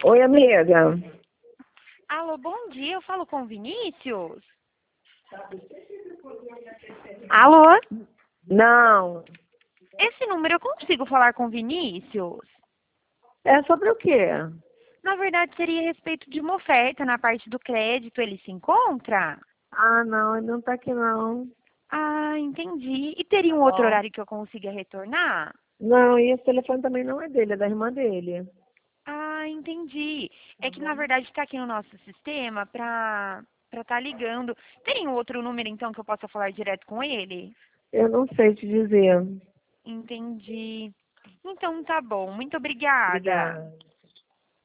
Oi, amiga. Alô, bom dia, eu falo com o Vinícius? Alô? Alô? Não. Esse número eu consigo falar com o Vinícius? É sobre o quê? Na verdade, seria a respeito de uma oferta na parte do crédito, ele se encontra? Ah, não, ele não tá aqui não. Ah, entendi. E teria Tá um outro bom. horário que eu consiga retornar? Não, e esse telefone também não é dele, é da irmã dele. Ah, entendi. Tá É que na bom? verdade está aqui no nosso sistema para estar ligando. Teria um outro número então que eu possa falar direto com ele? Eu não sei te dizer. Entendi. Então tá bom. Muito obrigada. Obrigada.